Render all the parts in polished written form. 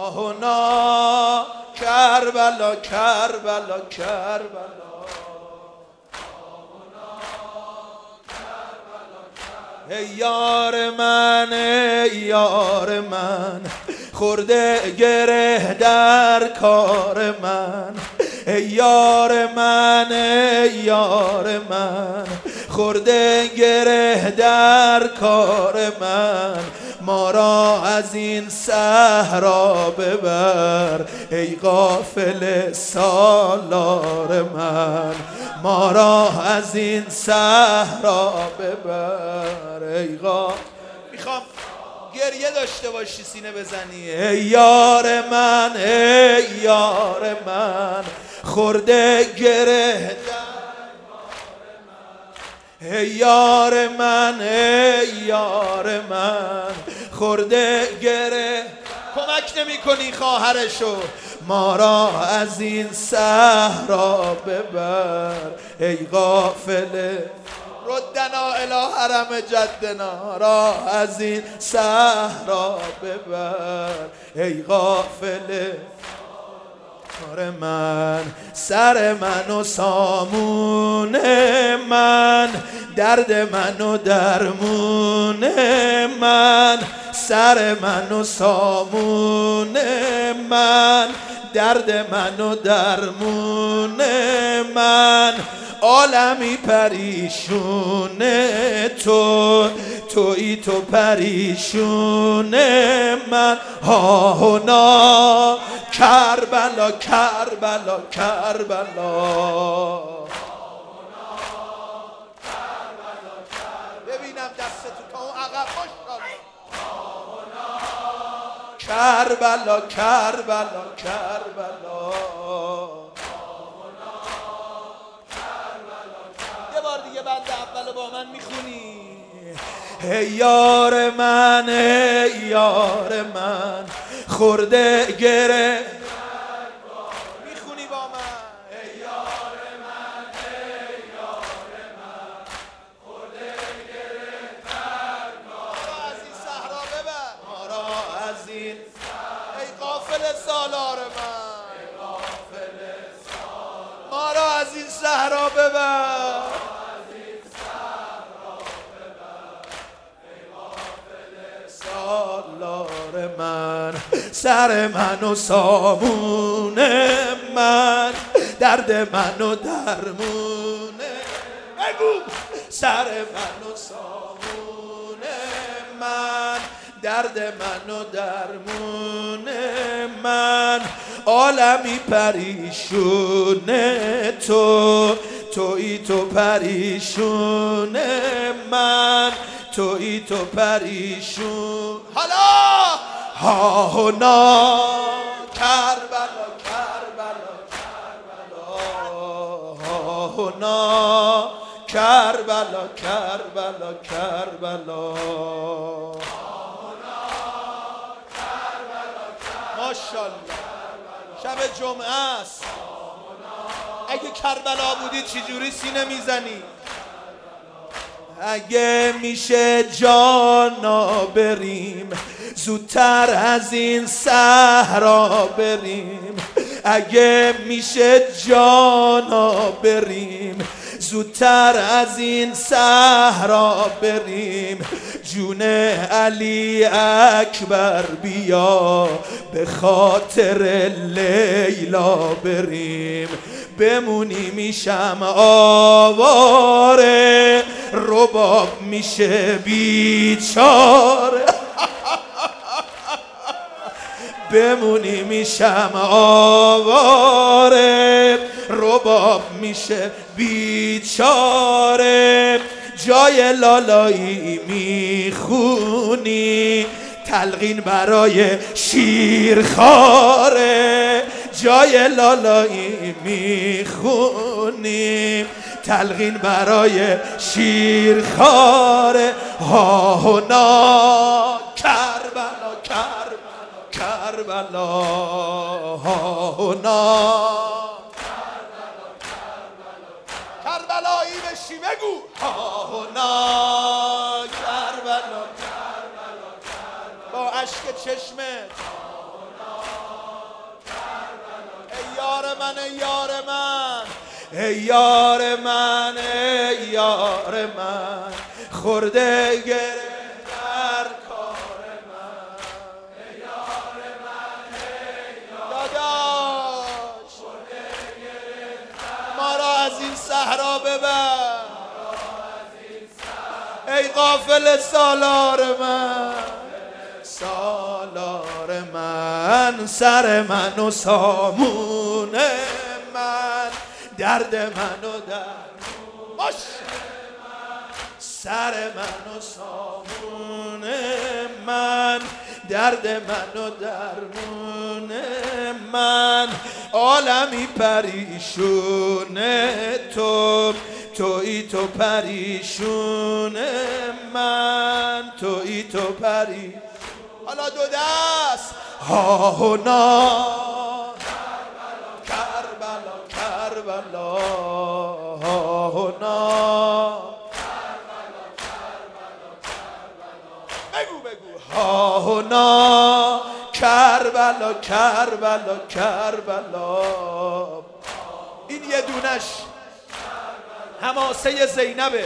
هاهنا کربلا کربلا کربلا ای یار من ای یار من خورده گره در کار من ای یار من ای یار من خورده گره در کار من ما را از این صحرا ببر ای غافل سالار من ما را از این صحرا ببر ای غافل. میخوام گریه داشته باشی سینه بزنی ای یار من ای یار من خورده گره ای یار من ای یار من خورده گره کمک نمی کنی خواهرشو ما را از این صحرا ببر ای غافله ردنا الی حرم جدنا را از این صحرا ببر ای غافله من سر من و سامون من درد من و درمون من سر من و سامون من درد من و درمون من عالمی پریشون تویی تو پریشون من هاهنا کربلا کربلا کربلا ببینم دستتو تا اون عقب کربلا کربلا کربلا یه بار دیگه بند اول با من میخونی ای یار من ای یار من خورده گره میخونی با من ای یار من ای یار من خورده گره ما را از این صحرا ببر ما را از این ای غافل سالار من ای غافل سالار ما را از این صحرا ببر سالار من سر من و سامون من درد من و درمون بگو سر من و سامون من درد من و درمون من عالمی پریشون تویی تو پریشون من تویی تو پریشون حالا هاهنا کربلا کربلا کربلا هاهنا کربلا کربلا کربلا ماشاءالله شب جمعه است اگه کربلا بودی چجوری سینه میزنی اگه میشه جانا بریم زودتر از این صحرا بریم اگه میشه جانا بریم زودتر از این صحرا بریم جون علی اکبر بیا به خاطر لیلا بریم بمونی میشم آواره رباب میشه بیچاره بمونی میشم آواره رباب میشه بیچاره جای لالایی میخونی تلقین برای شیرخواره جای لالایی میخونی تلقین برای شیرخواره هاهنا کربلا کربلا کربلا هاهنا کربلایی بشی بگو هاهنا کربلا با اشک چشمت من ای یار من، ای یار من، ای یار من، خورده گره در کار من، ای یار من، ای داداش، خورده گره ما را از این صحرا ببر، ای غافل سالار من، سالار من، سر من و سامون من، درد من و درمون باش، سر من و سامون من، درد من و درمون من، عالمی پریشون تو، تویی تو پریشون من، تویی تو پریشون. حالا دو دست ها و نا، کربلا کربلا، ها و نا، بگو بگو ها و نا، کربلا کربلا کربلا. این یه دونش حماسه زینبه.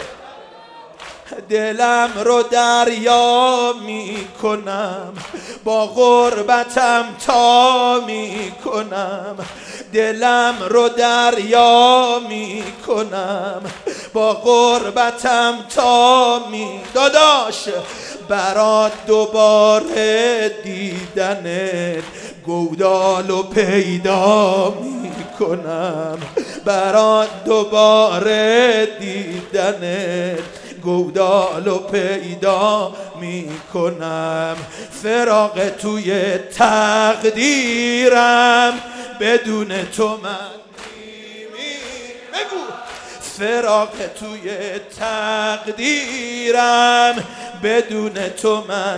دلم رو دریا می کنم، با غربتم تا می کنم، دلم رو دریا می کنم، با غربتم تا می داداش، برات دوباره دیدنت گودال و پیدا می کنم، برات دوباره دیدنت گودال و پیدا می کنم، فراق توی تقدیرم، بدون تو من بگو، فراق توی تقدیرم، بدون تو من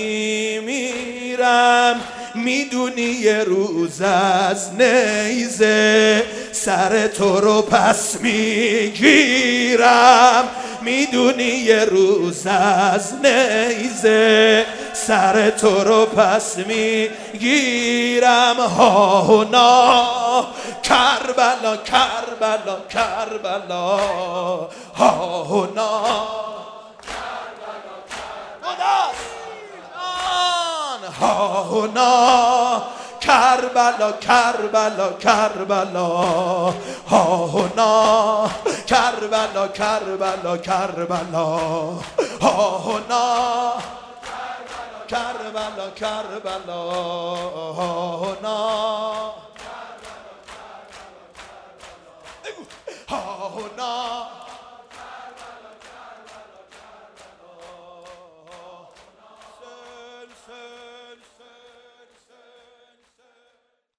میمیرم، میدونی یه روز از نیزه سر تو رو پس میگیرم، میدونی یه روز از نیزه سر تو رو پس میگیرم، ها و نا، کربلا کربلا کربلا، ها و نا، ها و نا، کربلا کربلا کربلا، ها و نا، کربلا کربلا کربلا، ها و نا، کربلا کربلا.